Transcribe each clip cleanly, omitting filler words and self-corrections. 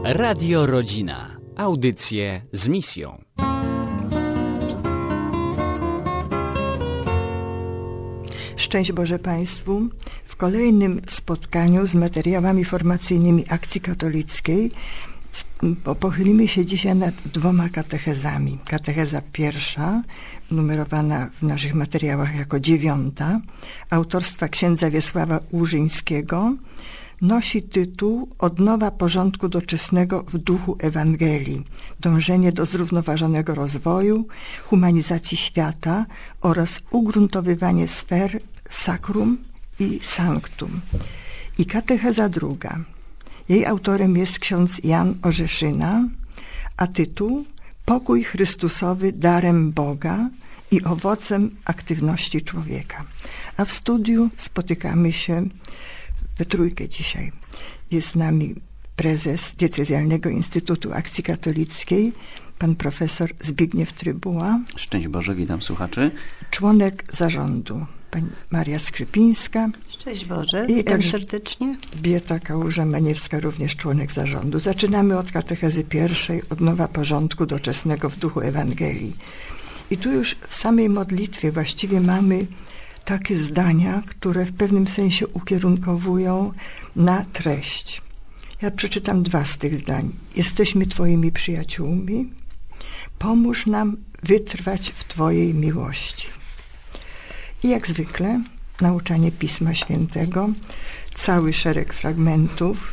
Radio Rodzina. Audycje z misją. Szczęść Boże Państwu. W kolejnym spotkaniu z materiałami formacyjnymi Akcji Katolickiej pochylimy się dzisiaj nad dwoma katechezami. Katecheza pierwsza, numerowana w naszych materiałach jako 9, autorstwa księdza Wiesława Łużyńskiego, nosi tytuł Odnowa porządku doczesnego w duchu Ewangelii, dążenie do zrównoważonego rozwoju, humanizacji świata oraz ugruntowywanie sfer sacrum i sanctum. I katecheza druga. Jej autorem jest ksiądz Jan Orzeszyna, a tytuł Pokój Chrystusowy darem Boga i owocem aktywności człowieka. A w studiu spotykamy się we trójkę dzisiaj. Jest z nami prezes Diecezjalnego Instytutu Akcji Katolickiej, pan profesor Zbigniew Trybuła. Szczęść Boże, witam słuchaczy. Członek zarządu, pani Maria Skrzypińska. Szczęść Boże, witam serdecznie. Bieta Kałuża-Maniewska, również członek zarządu. Zaczynamy od katechezy pierwszej, odnowa porządku doczesnego w duchu Ewangelii. I tu już w samej modlitwie właściwie mamy takie zdania, które w pewnym sensie ukierunkowują na treść. Ja przeczytam 2 z tych zdań. Jesteśmy Twoimi przyjaciółmi. Pomóż nam wytrwać w Twojej miłości. I jak zwykle nauczanie Pisma Świętego, cały szereg fragmentów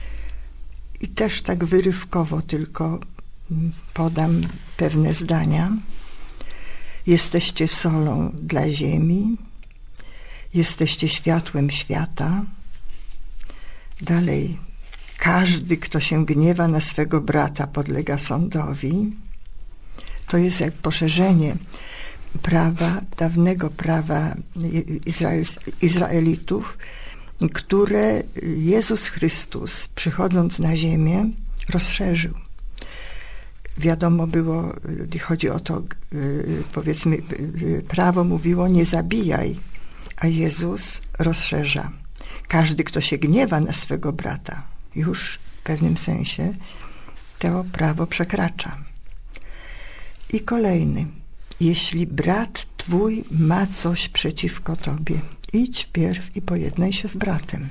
i też tak wyrywkowo tylko podam pewne zdania. Jesteście solą dla ziemi. Jesteście światłem świata. Dalej. Każdy, kto się gniewa na swego brata, podlega sądowi. To jest jak poszerzenie prawa, dawnego prawa Izraelitów, które Jezus Chrystus, przychodząc na ziemię, rozszerzył. Wiadomo było, chodzi o to, powiedzmy, prawo mówiło nie zabijaj, a Jezus rozszerza. Każdy, kto się gniewa na swego brata, już w pewnym sensie to prawo przekracza. I kolejny. Jeśli brat twój ma coś przeciwko tobie, idź pierw i pojednaj się z bratem.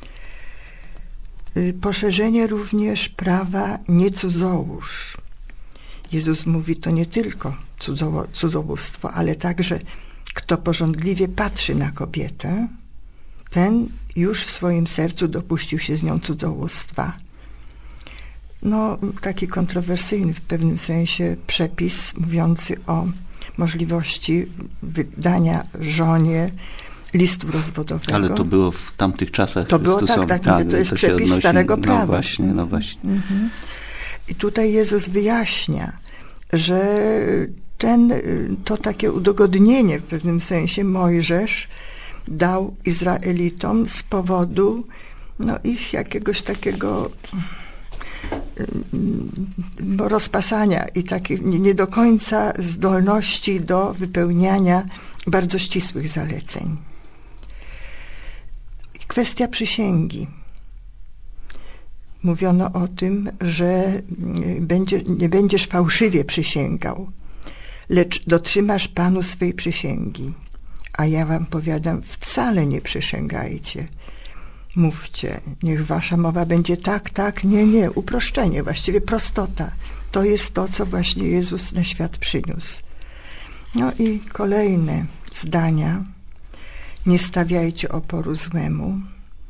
Poszerzenie również prawa nie cudzołóż. Jezus mówi, to nie tylko cudzołóstwo, ale także kto pożądliwie patrzy na kobietę, ten już w swoim sercu dopuścił się z nią cudzołóstwa. No, taki kontrowersyjny w pewnym sensie przepis mówiący o możliwości wydania żonie listu rozwodowego. Ale to było w tamtych czasach. To było tak, to jest przepis starego prawa. No właśnie. Mhm. I tutaj Jezus wyjaśnia, że to takie udogodnienie w pewnym sensie Mojżesz dał Izraelitom z powodu ich jakiegoś takiego rozpasania i takiej nie do końca zdolności do wypełniania bardzo ścisłych zaleceń. Kwestia przysięgi. Mówiono o tym, że nie będziesz fałszywie przysięgał, lecz dotrzymasz Panu swej przysięgi. A ja wam powiadam, wcale nie przysięgajcie. Mówcie, niech wasza mowa będzie tak, tak, nie, nie. Uproszczenie, właściwie prostota. To jest to, co właśnie Jezus na świat przyniósł. No i kolejne zdania. Nie stawiajcie oporu złemu.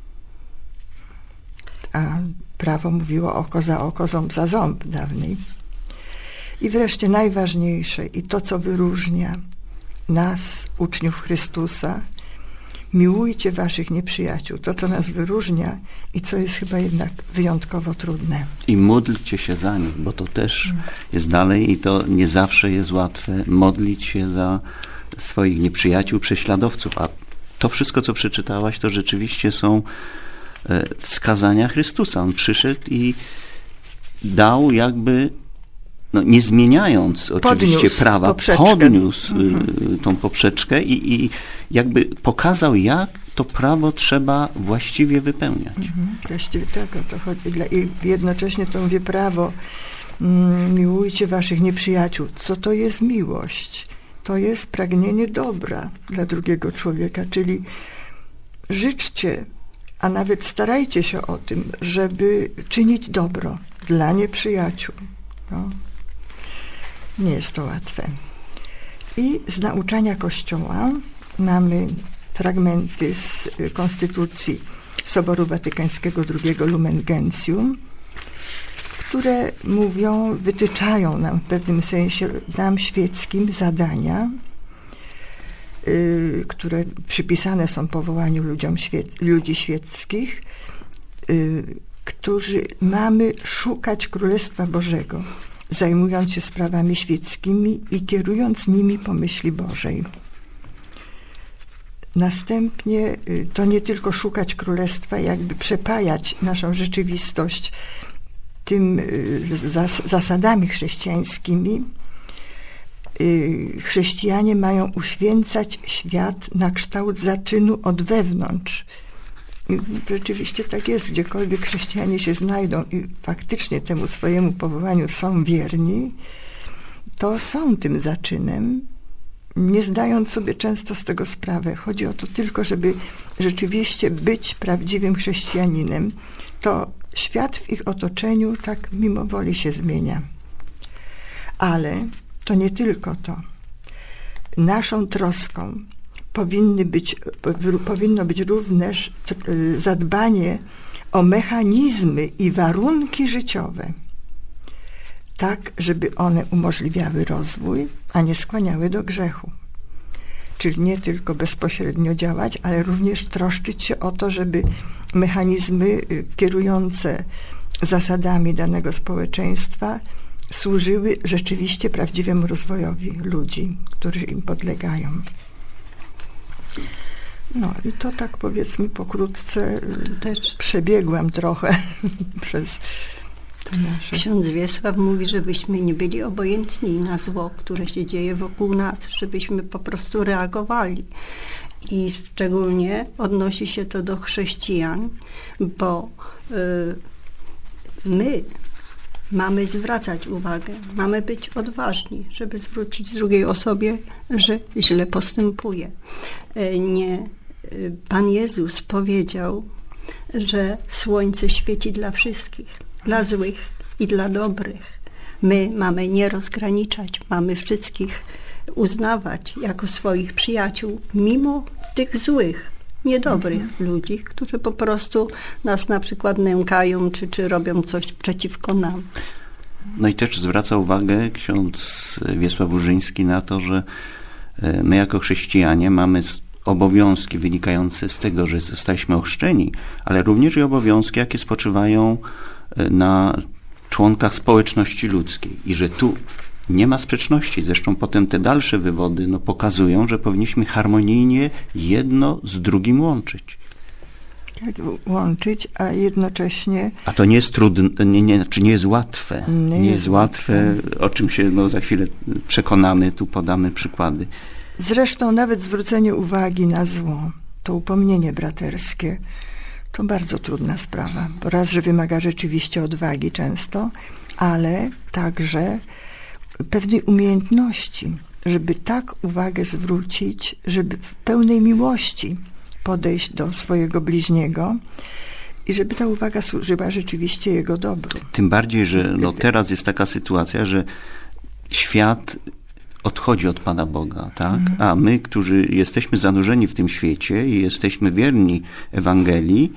A prawo mówiło oko za oko, ząb za ząb dawniej. I wreszcie najważniejsze i to, co wyróżnia nas, uczniów Chrystusa, miłujcie waszych nieprzyjaciół. To, co nas wyróżnia i co jest chyba jednak wyjątkowo trudne. I módlcie się za nich, bo to też jest dalej i to nie zawsze jest łatwe modlić się za swoich nieprzyjaciół, prześladowców. A to wszystko, co przeczytałaś, to rzeczywiście są wskazania Chrystusa. On przyszedł i dał jakby, nie zmieniając oczywiście prawa, podniósł tą poprzeczkę i jakby pokazał, jak to prawo trzeba właściwie wypełniać. Właściwie tak o to chodzi. I jednocześnie to mówię prawo, miłujcie waszych nieprzyjaciół. Co to jest miłość? To jest pragnienie dobra dla drugiego człowieka, czyli życzcie, a nawet starajcie się o tym, żeby czynić dobro dla nieprzyjaciół. No. Nie jest to łatwe. I z nauczania Kościoła mamy fragmenty z Konstytucji Soboru Watykańskiego II Lumen Gentium, które mówią, wytyczają nam w pewnym sensie, nam świeckim zadania, które przypisane są powołaniu ludzi świeckich, którzy mamy szukać Królestwa Bożego, zajmując się sprawami świeckimi i kierując nimi po myśli Bożej. Następnie to nie tylko szukać Królestwa, jakby przepajać naszą rzeczywistość tym zasadami chrześcijańskimi. Chrześcijanie mają uświęcać świat na kształt zaczynu od wewnątrz. I rzeczywiście tak jest, gdziekolwiek chrześcijanie się znajdą i faktycznie temu swojemu powołaniu są wierni, to są tym zaczynem, nie zdając sobie często z tego sprawy. Chodzi o to tylko, żeby rzeczywiście być prawdziwym chrześcijaninem. To świat w ich otoczeniu tak mimo woli się zmienia. Ale to nie tylko to. Naszą troską powinno być również zadbanie o mechanizmy i warunki życiowe, tak, żeby one umożliwiały rozwój, a nie skłaniały do grzechu. Czyli nie tylko bezpośrednio działać, ale również troszczyć się o to, żeby mechanizmy kierujące zasadami danego społeczeństwa służyły rzeczywiście prawdziwemu rozwojowi ludzi, którzy im podlegają. No i to tak powiedzmy pokrótce też przebiegłam trochę przez to nasze. Ksiądz Wiesław mówi, żebyśmy nie byli obojętni na zło, które się dzieje wokół nas, żebyśmy po prostu reagowali. I szczególnie odnosi się to do chrześcijan, bo my mamy zwracać uwagę, mamy być odważni, żeby zwrócić drugiej osobie, że źle postępuje. Pan Jezus powiedział, że słońce świeci dla wszystkich, dla złych i dla dobrych. My mamy nie rozgraniczać, mamy wszystkich uznawać jako swoich przyjaciół, mimo tych złych, niedobrych ludzi, którzy po prostu nas na przykład nękają, czy robią coś przeciwko nam. No i też zwraca uwagę ksiądz Wiesław Urzyński na to, że my jako chrześcijanie mamy obowiązki wynikające z tego, że zostaliśmy ochrzczeni, ale również i obowiązki, jakie spoczywają na członkach społeczności ludzkiej. I że tu nie ma sprzeczności. Zresztą potem te dalsze wywody pokazują, że powinniśmy harmonijnie jedno z drugim łączyć. Tak, łączyć, a jednocześnie... A to nie jest trudne, nie jest łatwe. Nie jest łatwe, o czym się za chwilę przekonamy, tu podamy przykłady. Zresztą nawet zwrócenie uwagi na zło, to upomnienie braterskie, to bardzo trudna sprawa. Bo raz, że wymaga rzeczywiście odwagi często, ale także pewnej umiejętności, żeby tak uwagę zwrócić, żeby w pełnej miłości podejść do swojego bliźniego i żeby ta uwaga służyła rzeczywiście jego dobru. Tym bardziej, że teraz jest taka sytuacja, że świat odchodzi od Pana Boga, tak? A my, którzy jesteśmy zanurzeni w tym świecie i jesteśmy wierni Ewangelii,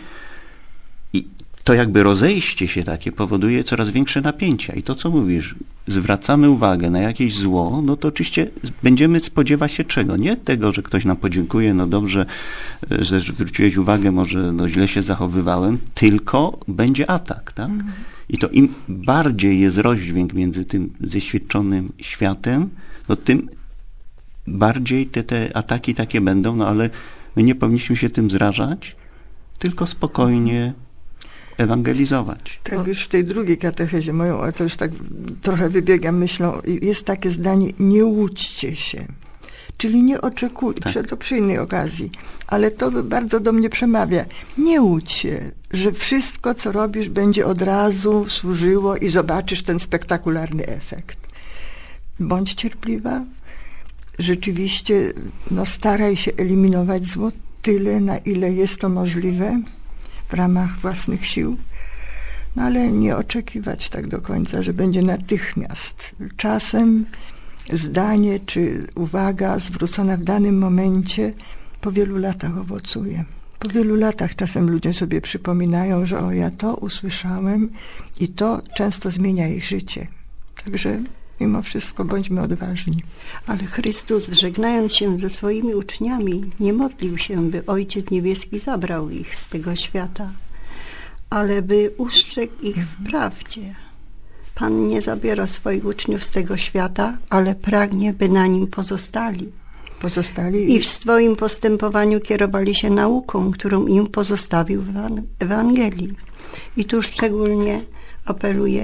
i to jakby rozejście się takie powoduje coraz większe napięcia. I to, co mówisz, zwracamy uwagę na jakieś zło, to oczywiście będziemy spodziewać się czego? Nie tego, że ktoś nam podziękuje, dobrze, że zwróciłeś uwagę, może źle się zachowywałem, tylko będzie atak, tak? I to im bardziej jest rozdźwięk między tym zeświadczonym światem, tym bardziej te ataki takie będą, ale my nie powinniśmy się tym zrażać, tylko spokojnie ewangelizować. Tak, już w tej drugiej katechezie moją, ale to już tak trochę wybiegam myślą, jest takie zdanie: nie łudźcie się. Czyli nie oczekuj, to przy innej okazji, ale to bardzo do mnie przemawia. Nie łudź się, że wszystko, co robisz, będzie od razu służyło i zobaczysz ten spektakularny efekt. Bądź cierpliwa. Rzeczywiście staraj się eliminować zło tyle, na ile jest to możliwe w ramach własnych sił, ale nie oczekiwać tak do końca, że będzie natychmiast. Czasem zdanie czy uwaga zwrócona w danym momencie po wielu latach owocuje. Po wielu latach czasem ludzie sobie przypominają, że ja to usłyszałem i to często zmienia ich życie. Także mimo wszystko bądźmy odważni. Ale Chrystus, żegnając się ze swoimi uczniami, nie modlił się, by Ojciec Niebieski zabrał ich z tego świata, ale by ustrzegł ich w prawdzie. Pan nie zabiera swoich uczniów z tego świata, ale pragnie, by na nim pozostali. I w swoim postępowaniu kierowali się nauką, którą im pozostawił w Ewangelii. I tu szczególnie apeluję,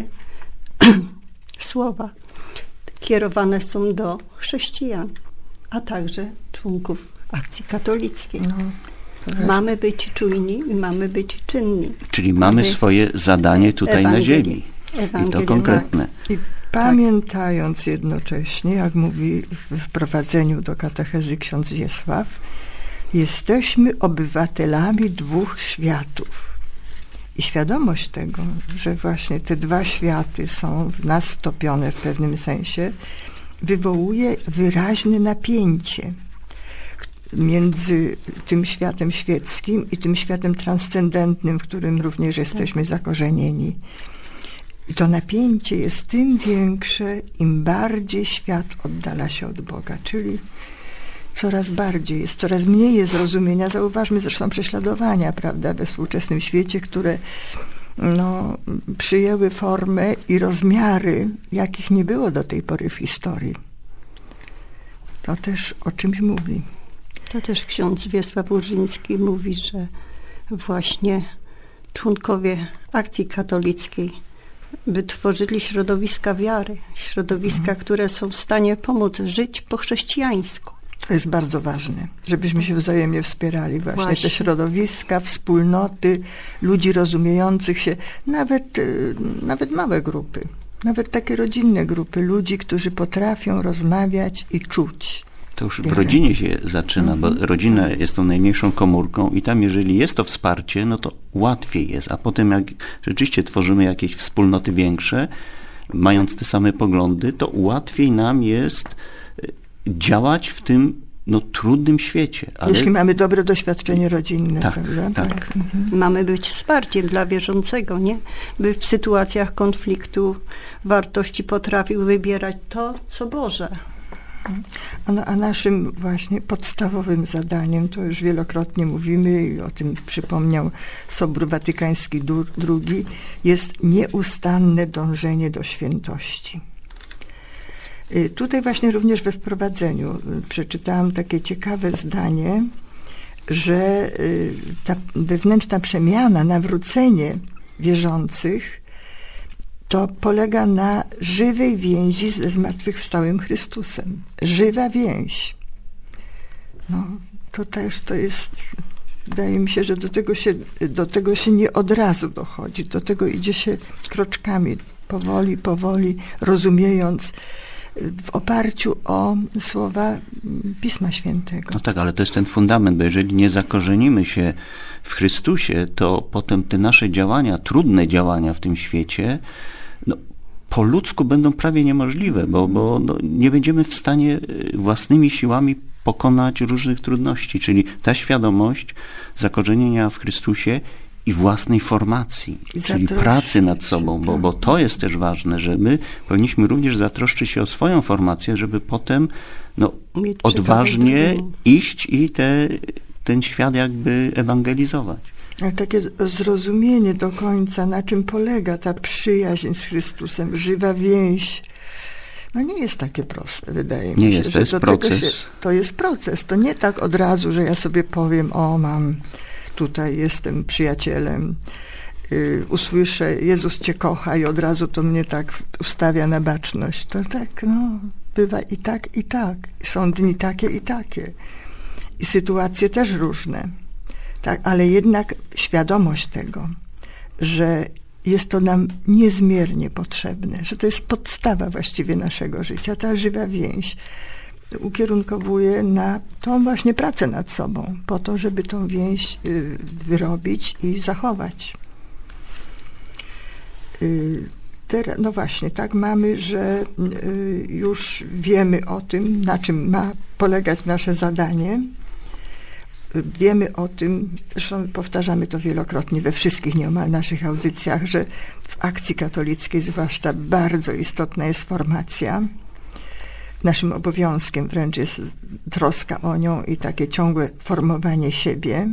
słowa kierowane są do chrześcijan, a także członków Akcji Katolickiej. Mamy być czujni i mamy być czynni. Czyli mamy swoje zadanie tutaj na ziemi. I to konkretne. I pamiętając jednocześnie, jak mówi w wprowadzeniu do katechezy ksiądz Wiesław, jesteśmy obywatelami dwóch światów. I świadomość tego, że właśnie te dwa światy są w nas wtopione w pewnym sensie, wywołuje wyraźne napięcie między tym światem świeckim i tym światem transcendentnym, w którym również jesteśmy zakorzenieni. I to napięcie jest tym większe, im bardziej świat oddala się od Boga, czyli coraz bardziej jest, coraz mniej jest zrozumienia. Zauważmy zresztą prześladowania, prawda, we współczesnym świecie, które przyjęły formę i rozmiary, jakich nie było do tej pory w historii. To też o czymś mówi. To też ksiądz Wiesław Urzyński mówi, że właśnie członkowie Akcji Katolickiej wytworzyli środowiska wiary, środowiska, które są w stanie pomóc żyć po chrześcijańsku. To jest bardzo ważne, żebyśmy się wzajemnie wspierali. Właśnie te środowiska, wspólnoty, ludzi rozumiejących się, nawet małe grupy, nawet takie rodzinne grupy, ludzi, którzy potrafią rozmawiać i czuć. To już w rodzinie się zaczyna, bo rodzina jest tą najmniejszą komórką i tam, jeżeli jest to wsparcie, no to łatwiej jest. A potem, jak rzeczywiście tworzymy jakieś wspólnoty większe, mając te same poglądy, to łatwiej nam jest działać w tym trudnym świecie. Ale... Jeśli mamy dobre doświadczenie rodzinne, tak, prawda? Tak. Mamy być wsparciem dla wierzącego, nie? By w sytuacjach konfliktu wartości potrafił wybierać to, co Boże. A naszym właśnie podstawowym zadaniem, to już wielokrotnie mówimy i o tym przypomniał Sobór Watykański II, jest nieustanne dążenie do świętości. Tutaj właśnie również we wprowadzeniu przeczytałam takie ciekawe zdanie, że ta wewnętrzna przemiana, nawrócenie wierzących to polega na żywej więzi ze zmartwychwstałym Chrystusem. Żywa więź. To też to jest, wydaje mi się, że do tego się nie od razu dochodzi. Do tego idzie się kroczkami, powoli, rozumiejąc w oparciu o słowa Pisma Świętego. No tak, ale to jest ten fundament, bo jeżeli nie zakorzenimy się w Chrystusie, to potem te nasze działania, trudne działania w tym świecie, po ludzku będą prawie niemożliwe, bo nie będziemy w stanie własnymi siłami pokonać różnych trudności, czyli ta świadomość zakorzenienia w Chrystusie i własnej formacji, czyli pracy nad sobą, bo to jest też ważne, że my powinniśmy również zatroszczyć się o swoją formację, żeby potem odważnie iść i ten świat jakby ewangelizować. Ale takie zrozumienie do końca, na czym polega ta przyjaźń z Chrystusem, żywa więź, nie jest takie proste, wydaje mi się. Nie jest, to jest proces. To jest proces, to nie tak od razu, że ja sobie powiem, tutaj jestem przyjacielem, usłyszę, Jezus Cię kocha i od razu to mnie tak ustawia na baczność. To tak, bywa i tak, i tak. Są dni takie i takie. I sytuacje też różne. Tak, ale jednak świadomość tego, że jest to nam niezmiernie potrzebne, że to jest podstawa właściwie naszego życia, ta żywa więź ukierunkowuje na tą właśnie pracę nad sobą, po to, żeby tą więź wyrobić i zachować. Teraz, no właśnie, tak mamy, że już wiemy o tym, na czym ma polegać nasze zadanie. Wiemy o tym, zresztą powtarzamy to wielokrotnie we wszystkich nieomal naszych audycjach, że w akcji katolickiej zwłaszcza bardzo istotna jest formacja. Naszym obowiązkiem wręcz jest troska o nią i takie ciągłe formowanie siebie.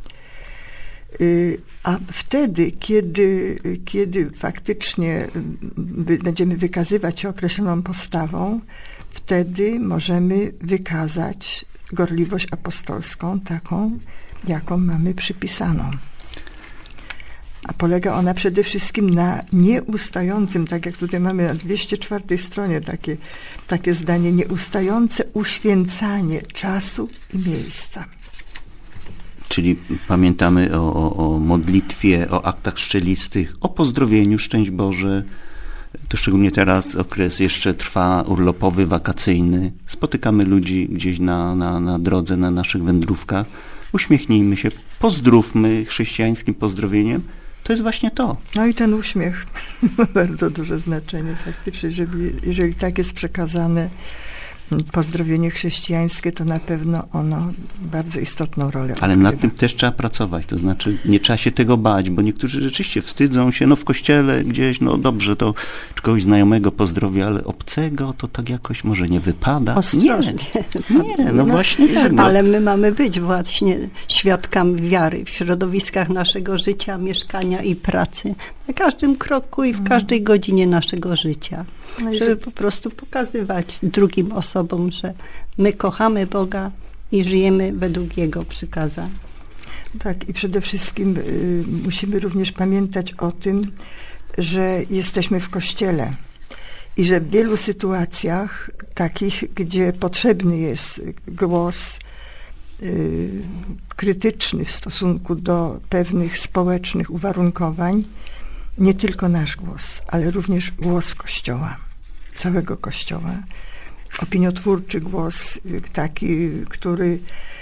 A wtedy, kiedy faktycznie będziemy wykazywać się określoną postawą, wtedy możemy wykazać gorliwość apostolską, taką, jaką mamy przypisaną. A polega ona przede wszystkim na nieustającym, tak jak tutaj mamy na 204 stronie takie zdanie, nieustające uświęcanie czasu i miejsca. Czyli pamiętamy o modlitwie, o aktach szczelistych, o pozdrowieniu, szczęść Boże. To szczególnie teraz okres jeszcze trwa urlopowy, wakacyjny. Spotykamy ludzi gdzieś na drodze, na naszych wędrówkach. Uśmiechnijmy się, pozdrówmy chrześcijańskim pozdrowieniem. To jest właśnie to. No i ten uśmiech ma bardzo duże znaczenie faktycznie, jeżeli tak jest przekazane pozdrowienie chrześcijańskie, to na pewno ono bardzo istotną rolę odgrywa. Ale nad tym też trzeba pracować, to znaczy nie trzeba się tego bać, bo niektórzy rzeczywiście wstydzą się, no w kościele gdzieś, no dobrze, to czy kogoś znajomego pozdrowię, ale obcego to tak jakoś może nie wypada. Ostrożnie. Nie, no właśnie tak. No. Ale my mamy być właśnie świadkami wiary w środowiskach naszego życia, mieszkania i pracy. Na każdym kroku i w każdej godzinie naszego życia. Żeby po prostu pokazywać drugim osobom, że my kochamy Boga i żyjemy według Jego przykazań. Tak, i przede wszystkim musimy również pamiętać o tym, że jesteśmy w Kościele i że w wielu sytuacjach takich, gdzie potrzebny jest głos krytyczny w stosunku do pewnych społecznych uwarunkowań, nie tylko nasz głos, ale również głos Kościoła, całego Kościoła. Opiniotwórczy głos, taki, który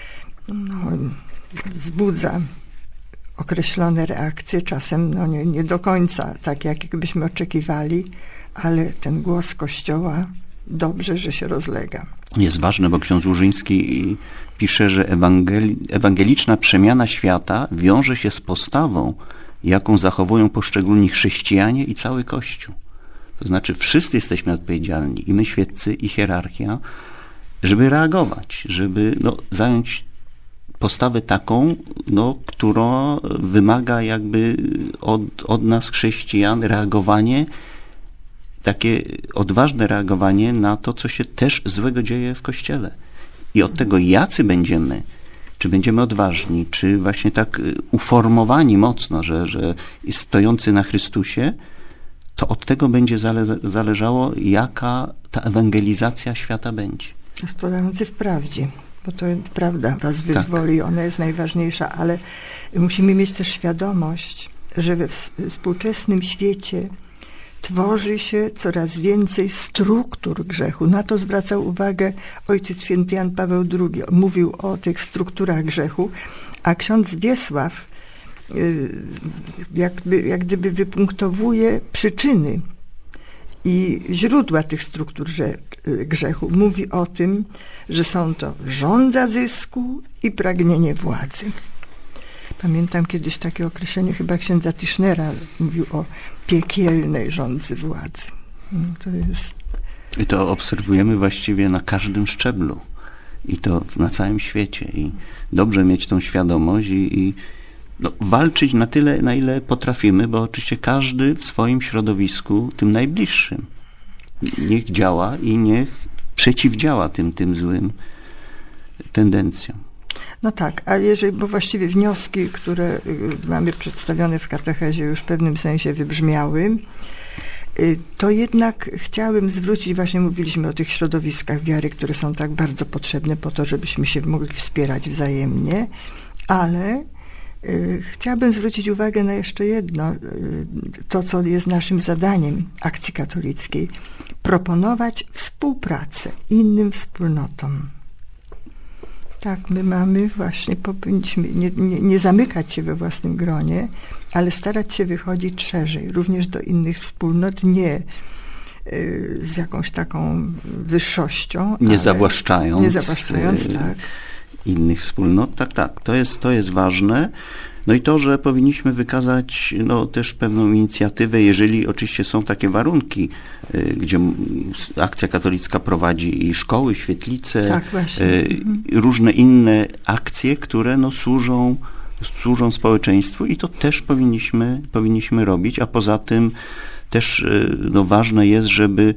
wzbudza określone reakcje, czasem nie do końca tak, jak byśmy oczekiwali, ale ten głos Kościoła dobrze, że się rozlega. Jest ważne, bo ksiądz Łużyński pisze, że ewangeliczna przemiana świata wiąże się z postawą, jaką zachowują poszczególni chrześcijanie i cały Kościół. To znaczy wszyscy jesteśmy odpowiedzialni, i my świeccy, i hierarchia, żeby reagować, żeby zająć postawę taką, która wymaga jakby od nas, chrześcijan, reagowanie, takie odważne reagowanie na to, co się też złego dzieje w Kościele. I od tego, jacy będziemy, czy będziemy odważni, czy właśnie tak uformowani mocno, że stojący na Chrystusie, to od tego będzie zależało, jaka ta ewangelizacja świata będzie. Stojący w prawdzie, bo to prawda was wyzwoli, tak. Ona jest najważniejsza, ale musimy mieć też świadomość, że we współczesnym świecie tworzy się coraz więcej struktur grzechu. Na to zwracał uwagę Ojciec Święty Jan Paweł II. Mówił o tych strukturach grzechu, a ksiądz Wiesław jak gdyby wypunktowuje przyczyny i źródła tych struktur grzechu. Mówi o tym, że są to żądza zysku i pragnienie władzy. Pamiętam kiedyś takie określenie chyba księdza Tischnera, mówił o piekielnej żądzy władzy. To jest... I to obserwujemy właściwie na każdym szczeblu. I to na całym świecie. I dobrze mieć tą świadomość i walczyć na tyle, na ile potrafimy, bo oczywiście każdy w swoim środowisku, tym najbliższym, niech działa i niech przeciwdziała tym złym tendencjom. No tak, a bo właściwie wnioski, które mamy przedstawione w katechezie, już w pewnym sensie wybrzmiały, To jednak chciałabym zwrócić, właśnie mówiliśmy o tych środowiskach wiary, które są tak bardzo potrzebne po to, żebyśmy się mogli wspierać wzajemnie, ale chciałabym zwrócić uwagę na jeszcze jedno, to co jest naszym zadaniem Akcji Katolickiej, proponować współpracę innym wspólnotom. Tak, my mamy właśnie, powinniśmy nie zamykać się we własnym gronie, ale starać się wychodzić szerzej, również do innych wspólnot, nie z jakąś taką wyższością. Nie zawłaszczając tak. Innych wspólnot. Tak, to jest ważne. No i to, że powinniśmy wykazać też pewną inicjatywę, jeżeli oczywiście są takie warunki, gdzie Akcja Katolicka prowadzi i szkoły, świetlice, tak, różne inne akcje, które służą społeczeństwu i to też powinniśmy robić, a poza tym też ważne jest, żeby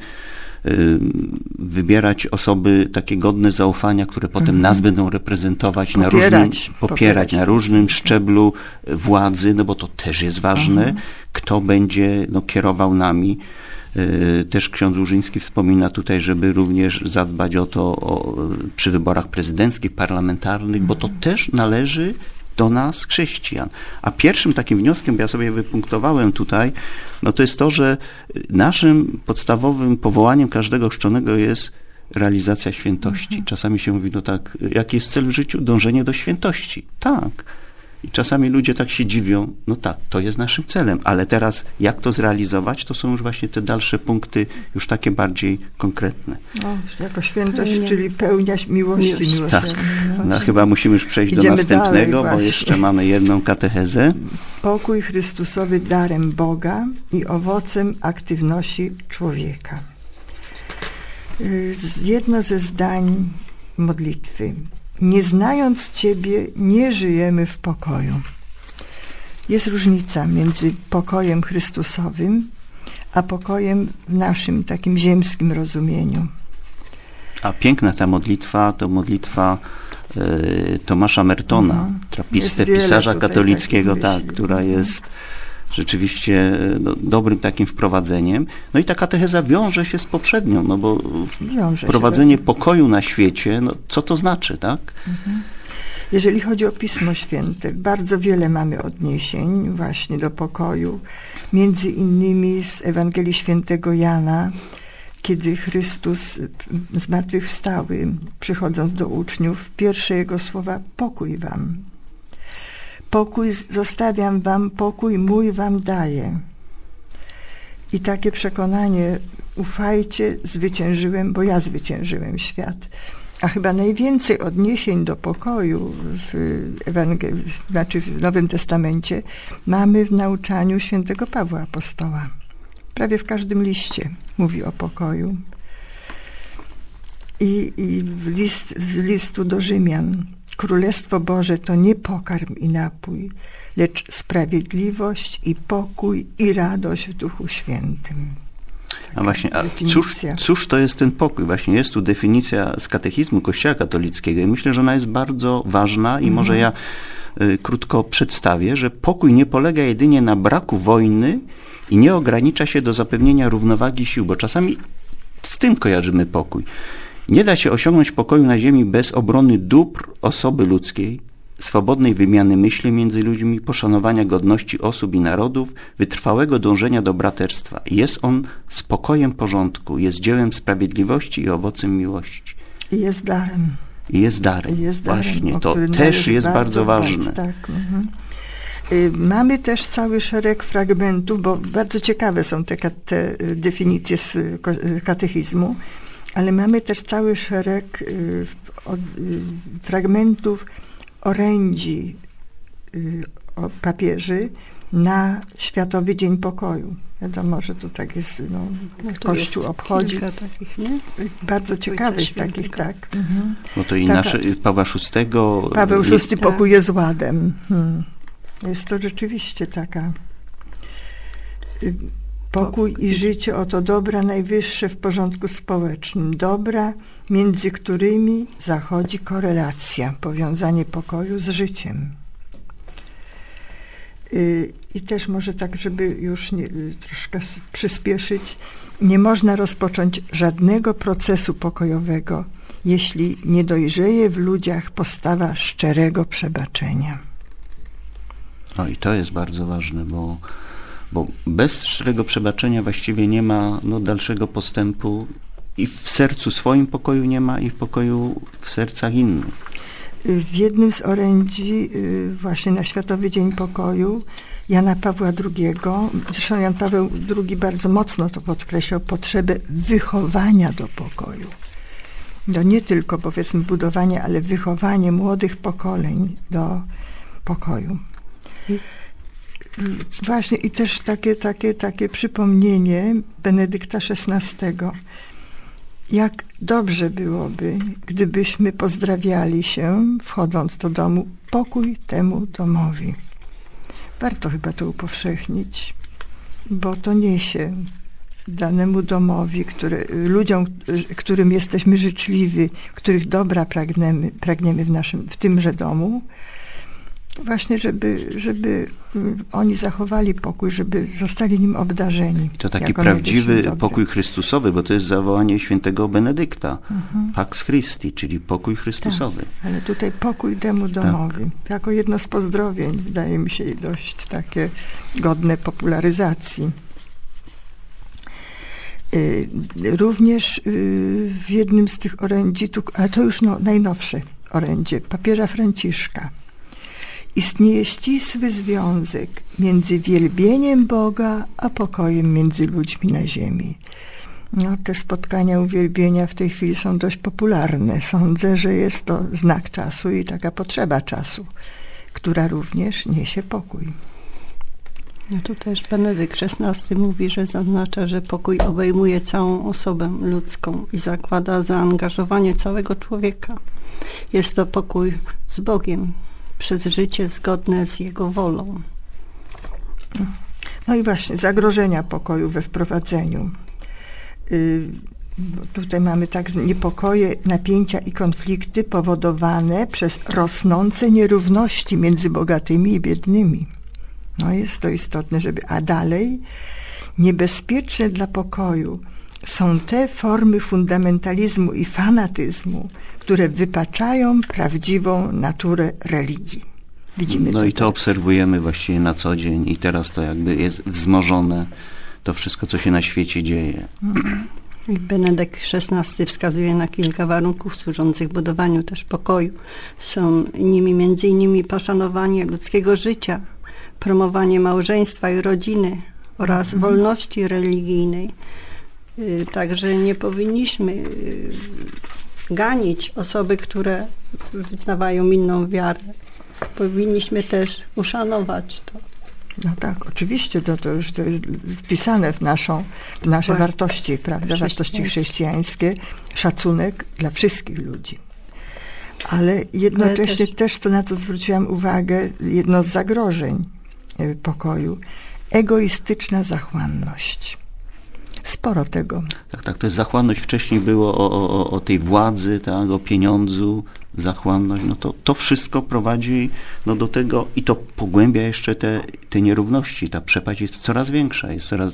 wybierać osoby takie godne zaufania, które potem nas będą reprezentować, popierać na różnym szczeblu władzy, bo to też jest ważne, kto będzie kierował nami. Też ksiądz Łużyński wspomina tutaj, żeby również zadbać o to przy wyborach prezydenckich, parlamentarnych, bo to też należy do nas, chrześcijan. A pierwszym takim wnioskiem, bo ja sobie wypunktowałem tutaj, to jest to, że naszym podstawowym powołaniem każdego chrzczonego jest realizacja świętości. Czasami się mówi, tak, jaki jest cel w życiu? Dążenie do świętości. Tak. I czasami ludzie tak się dziwią, tak, to jest naszym celem, ale teraz jak to zrealizować, to są już właśnie te dalsze punkty, już takie bardziej konkretne. Jako świętość, czyli pełnia miłości miłosierdzia. Tak. Chyba musimy już przejść do następnego, bo jeszcze mamy jedną katechezę. Pokój Chrystusowy darem Boga i owocem aktywności człowieka. Jedno ze zdań modlitwy. Nie znając Ciebie, nie żyjemy w pokoju. Jest różnica między pokojem Chrystusowym, a pokojem w naszym takim ziemskim rozumieniu. A piękna ta modlitwa, to modlitwa Tomasza Mertona, trapisty, pisarza katolickiego, która jest rzeczywiście prowadzenie takim wprowadzeniem. No i ta katecheza wiąże się z poprzednią, bo wprowadzenie pokoju na świecie, co to znaczy, tak? Jeżeli chodzi o Pismo Święte, bardzo wiele mamy odniesień właśnie do pokoju. Między innymi z Ewangelii Świętego Jana, kiedy Chrystus zmartwychwstały, przychodząc do uczniów, pierwsze Jego słowa: pokój wam. Pokój zostawiam wam, pokój mój wam daję. I takie przekonanie: ufajcie, zwyciężyłem, bo ja zwyciężyłem świat. A chyba najwięcej odniesień do pokoju w Nowym Testamencie mamy w nauczaniu świętego Pawła Apostoła. Prawie w każdym liście mówi o pokoju. I w listu do Rzymian: Królestwo Boże to nie pokarm i napój, lecz sprawiedliwość i pokój i radość w Duchu Świętym. A właśnie, cóż to jest ten pokój? Właśnie jest tu definicja z katechizmu Kościoła katolickiego i myślę, że ona jest bardzo ważna i może ja krótko przedstawię, że pokój nie polega jedynie na braku wojny i nie ogranicza się do zapewnienia równowagi sił, bo czasami z tym kojarzymy pokój. Nie da się osiągnąć pokoju na ziemi bez obrony dóbr osoby ludzkiej, swobodnej wymiany myśli między ludźmi, poszanowania godności osób i narodów, wytrwałego dążenia do braterstwa. Jest on spokojem porządku, jest dziełem sprawiedliwości i owocem miłości. I jest darem. Właśnie, to też jest bardzo ważne. Tak. Mamy też cały szereg fragmentów, bo bardzo ciekawe są te definicje z katechizmu, ale mamy też cały szereg fragmentów orędzi papieży na Światowy Dzień Pokoju. Wiadomo, że to tak jest, Kościół obchodzi. Takich, nie? Bardzo ciekawych takich, tak. Bo to i nasze Pawła VI. Paweł VI pokój jest ładem. Jest to rzeczywiście taka... Pokój i życie, oto dobra najwyższe w porządku społecznym. Dobra, między którymi zachodzi korelacja, powiązanie pokoju z życiem. I też może tak, żeby już troszkę przyspieszyć, nie można rozpocząć żadnego procesu pokojowego, jeśli nie dojrzeje w ludziach postawa szczerego przebaczenia. No i to jest bardzo ważne, bo bez szczerego przebaczenia właściwie nie ma dalszego postępu i w sercu swoim pokoju nie ma, i w pokoju w sercach innych. W jednym z orędzi właśnie na Światowy Dzień Pokoju Jana Pawła II, zresztą Jan Paweł II bardzo mocno to podkreślał, potrzebę wychowania do pokoju. No nie tylko, powiedzmy, budowanie, ale wychowanie młodych pokoleń do pokoju. Właśnie i też takie przypomnienie Benedykta XVI. Jak dobrze byłoby, gdybyśmy pozdrawiali się, wchodząc do domu, pokój temu domowi. Warto chyba to upowszechnić, bo to niesie danemu domowi, ludziom, którym jesteśmy życzliwi, których dobra pragniemy w tymże domu, właśnie, żeby oni zachowali pokój, żeby zostali nim obdarzeni. To taki prawdziwy pokój Chrystusowy, bo to jest zawołanie świętego Benedykta. Pax Christi, czyli pokój Chrystusowy. Tak, ale tutaj pokój temu domowi. Tak. Jako jedno z pozdrowień, wydaje mi się, dość takie godne popularyzacji. Również w jednym z tych orędzi, a to już najnowsze orędzie, papieża Franciszka, istnieje ścisły związek między wielbieniem Boga a pokojem między ludźmi na ziemi. Te spotkania uwielbienia w tej chwili są dość popularne. Sądzę, że jest to znak czasu i taka potrzeba czasu, która również niesie pokój. No tu też Benedykt XVI mówi, że zaznacza, że pokój obejmuje całą osobę ludzką i zakłada zaangażowanie całego człowieka. Jest to pokój z Bogiem, przez życie zgodne z Jego wolą. No i właśnie zagrożenia pokoju we wprowadzeniu. Tutaj mamy także niepokoje, napięcia i konflikty powodowane przez rosnące nierówności między bogatymi i biednymi. No jest to istotne, a dalej niebezpieczne dla pokoju są te formy fundamentalizmu i fanatyzmu, które wypaczają prawdziwą naturę religii. Widzimy no to i to obserwujemy właściwie na co dzień i teraz to jakby jest wzmożone, to wszystko, co się na świecie dzieje. I Benedykt XVI wskazuje na kilka warunków służących budowaniu też pokoju. Są nimi między innymi poszanowanie ludzkiego życia, promowanie małżeństwa i rodziny oraz wolności religijnej. Także nie powinniśmy ganić osoby, które wyznawają inną wiarę. Powinniśmy też uszanować to. No tak, oczywiście, to już to jest wpisane w nasze wartości, prawda? Wartości chrześcijańskie, szacunek dla wszystkich ludzi. Ale jednocześnie też to, na co zwróciłam uwagę, jedno z zagrożeń pokoju, egoistyczna zachłanność. Sporo tego. Tak, to jest zachłanność. Wcześniej było o tej władzy, tak, o pieniądzu, zachłanność. No to wszystko prowadzi do tego i to pogłębia jeszcze te nierówności. Ta przepaść jest coraz większa,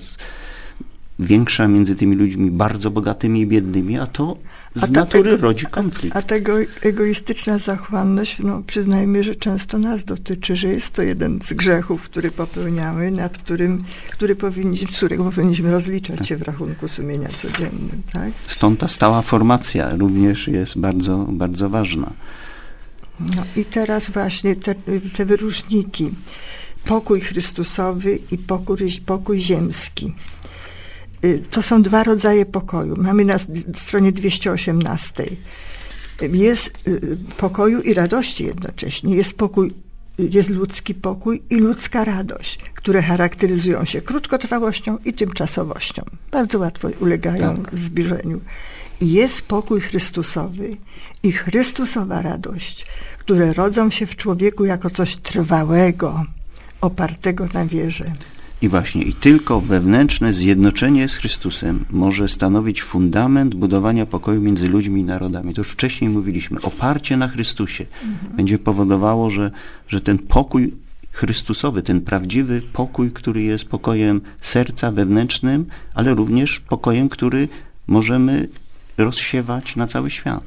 między tymi ludźmi bardzo bogatymi i biednymi, a to z natury rodzi konflikt. A tego egoistyczna zachłanność, przyznajmy, że często nas dotyczy, że jest to jeden z grzechów, który popełniamy, z którego powinniśmy rozliczać się w rachunku sumienia codziennym. Tak? Stąd ta stała formacja również jest bardzo, bardzo ważna. No i teraz właśnie te wyróżniki. Pokój Chrystusowy i pokój ziemski. To są dwa rodzaje pokoju. Mamy na stronie 218. Jest pokoju i radości jednocześnie. Jest ludzki pokój i ludzka radość, które charakteryzują się krótkotrwałością i tymczasowością. Bardzo łatwo ulegają zbliżeniu. I jest pokój Chrystusowy i Chrystusowa radość, które rodzą się w człowieku jako coś trwałego, opartego na wierze. I właśnie, i tylko wewnętrzne zjednoczenie z Chrystusem może stanowić fundament budowania pokoju między ludźmi i narodami. To już wcześniej mówiliśmy. Oparcie na Chrystusie będzie powodowało, że ten pokój Chrystusowy, ten prawdziwy pokój, który jest pokojem serca wewnętrznym, ale również pokojem, który możemy rozsiewać na cały świat.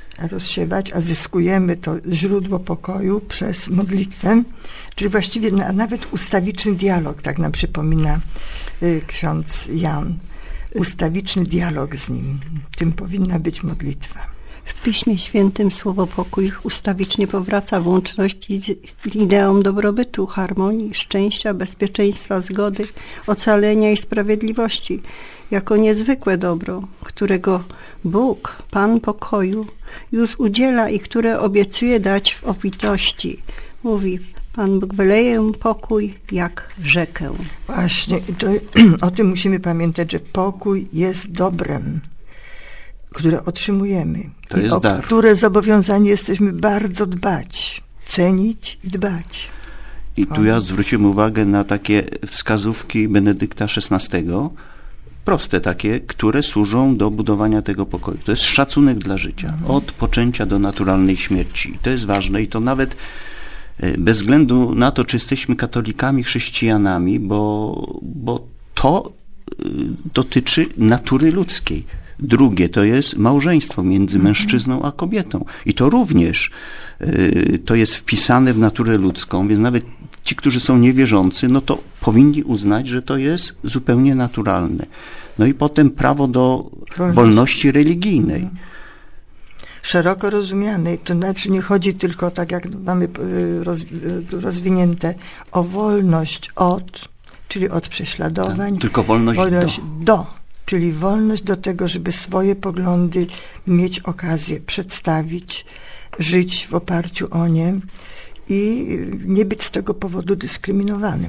A zyskujemy to źródło pokoju przez modlitwę, czyli właściwie nawet ustawiczny dialog, tak nam przypomina ksiądz Jan. Ustawiczny dialog z nim. Tym powinna być modlitwa. W Piśmie Świętym słowo pokój ustawicznie powraca w łączności z ideą dobrobytu, harmonii, szczęścia, bezpieczeństwa, zgody, ocalenia i sprawiedliwości, jako niezwykłe dobro, którego Bóg, Pan pokoju, już udziela i które obiecuje dać w obfitości. Mówi: Pan Bóg wyleje pokój jak rzekę. Właśnie, o tym musimy pamiętać, że pokój jest dobrem, które otrzymujemy. To jest dar. O które zobowiązani jesteśmy bardzo dbać, cenić i dbać. I tu ja zwróciłem uwagę na takie wskazówki Benedykta XVI, proste takie, które służą do budowania tego pokoju. To jest szacunek dla życia, od poczęcia do naturalnej śmierci. To jest ważne i to nawet bez względu na to, czy jesteśmy katolikami, chrześcijanami, bo to dotyczy natury ludzkiej. Drugie to jest małżeństwo między mężczyzną a kobietą. I to również to jest wpisane w naturę ludzką, więc nawet ci, którzy są niewierzący, no to powinni uznać, że to jest zupełnie naturalne. No i potem prawo do wolności religijnej. Szeroko rozumianej, to znaczy nie chodzi tylko, tak jak mamy rozwinięte, o wolność czyli od prześladowań. Tak, tylko wolność czyli wolność do tego, żeby swoje poglądy mieć okazję przedstawić, żyć w oparciu o nie i nie być z tego powodu dyskryminowanym.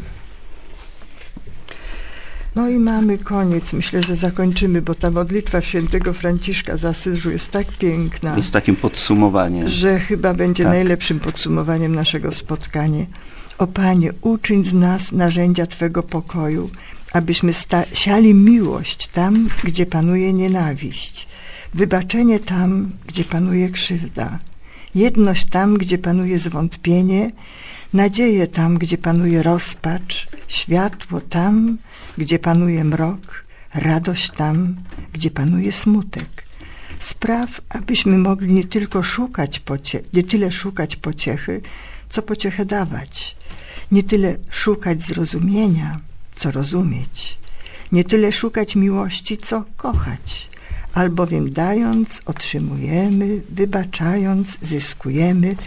No i mamy koniec. Myślę, że zakończymy, bo ta modlitwa świętego Franciszka z Asyżu jest tak piękna. Jest takim podsumowaniem. Że chyba będzie najlepszym podsumowaniem naszego spotkania. O Panie, uczyń z nas narzędzia Twego pokoju, abyśmy siali miłość tam, gdzie panuje nienawiść, wybaczenie tam, gdzie panuje krzywda, jedność tam, gdzie panuje zwątpienie, nadzieję tam, gdzie panuje rozpacz, światło tam, gdzie panuje mrok, radość tam, gdzie panuje smutek. Spraw, abyśmy mogli nie tyle szukać pociechy, co pociechę dawać, nie tyle szukać zrozumienia, co rozumieć, nie tyle szukać miłości, co kochać, albowiem dając, otrzymujemy, wybaczając, zyskujemy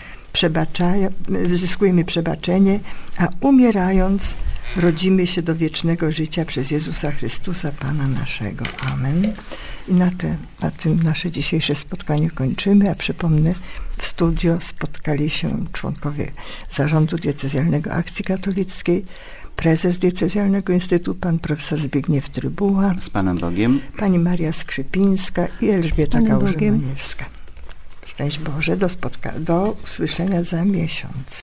przebaczenie, a umierając, rodzimy się do wiecznego życia przez Jezusa Chrystusa, Pana naszego. Amen. I na tym nasze dzisiejsze spotkanie kończymy, a przypomnę, w studio spotkali się członkowie Zarządu Diecezjalnego Akcji Katolickiej, prezes Diecezjalnego Instytutu, pan profesor Zbigniew Trybuła, z Panem Bogiem, pani Maria Skrzypińska i Elżbieta Kałuża-Maniewska. Szczęść Boże, do usłyszenia za miesiąc.